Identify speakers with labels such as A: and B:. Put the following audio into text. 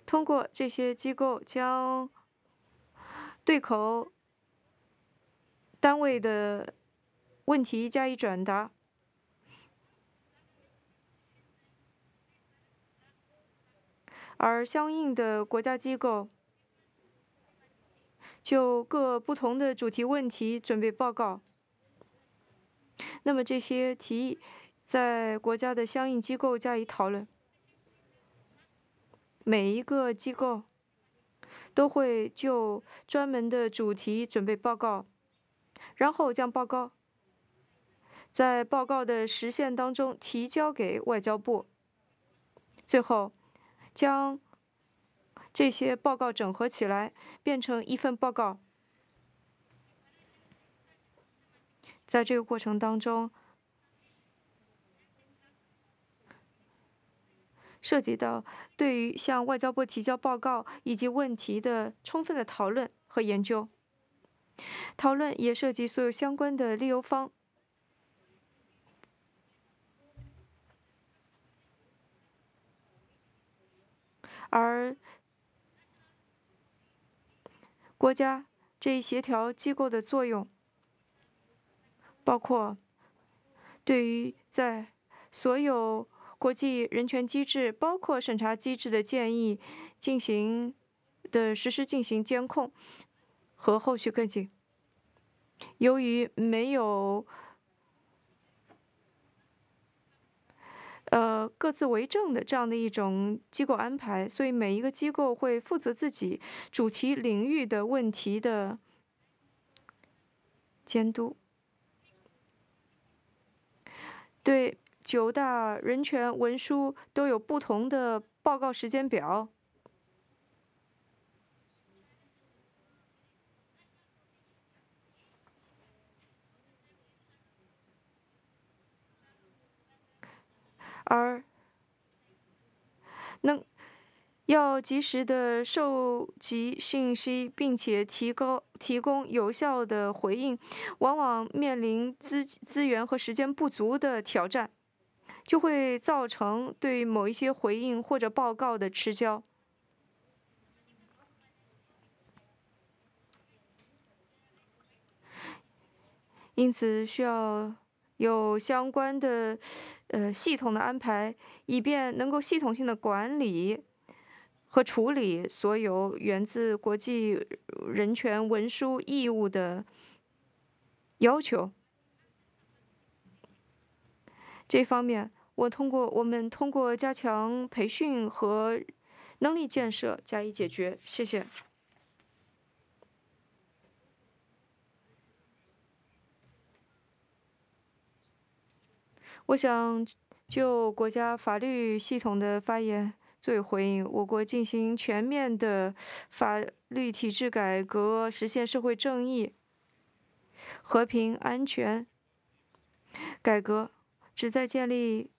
A: 通过这些机构将对口单位的问题加以转达，而相应的国家机构就各不同的主题问题准备报告。那么这些提议在国家的相应机构加以讨论，每一个机构都会就专门的主题准备报告，然后将报告在报告的时限当中提交给外交部，最后将这些报告整合起来，变成一份报告。在这个过程当中，涉及到对于向外交部提交报告以及问题的充分的讨论和研究。讨论也涉及所有相关的利由方，而国家这一协调机构的作用，包括对于在所有国际人权机制，包括审查机制的建议实施进行监控和后续跟进。由于没有各自为政的这样的一种机构安排，所以每一个机构会负责自己主题领域的问题的监督。对9大人权文书都有不同的报告时间表，而能要及时的收集信息，并且提供有效的回应，往往面临资源和时间不足的挑战，就会造成对某一些回应或者报告的迟交。因此需要有相关的系统的安排，以便能够系统性的管理和处理所有源自国际人权文书义务的要求。这方面，我们通过加强培训和能力建设加以解决。谢谢。我想就国家法律系统的发言作为回应。我国进行全面的法律体制改革，实现社会正义、和平、安全改革，旨在建立